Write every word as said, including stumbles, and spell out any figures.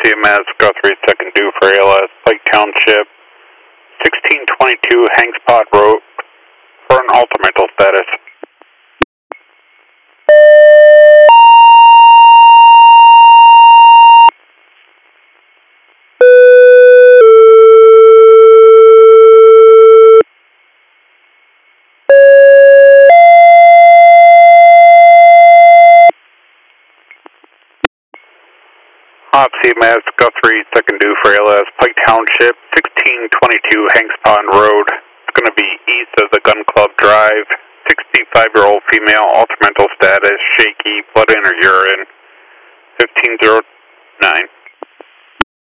C M S, Guthrie, second due for A L S, Pike Township, sixteen twenty-two Hanks Pot Road, for an ultimental status. Hop C M S, Guthrie, second due for A L S, Pike Township, sixteen twenty-two Hanks Pond Road. It's going to be east of the Gun Club Drive. sixty-five-year-old female, ultimental status, shaky, blood in her urine, fifteen oh nine.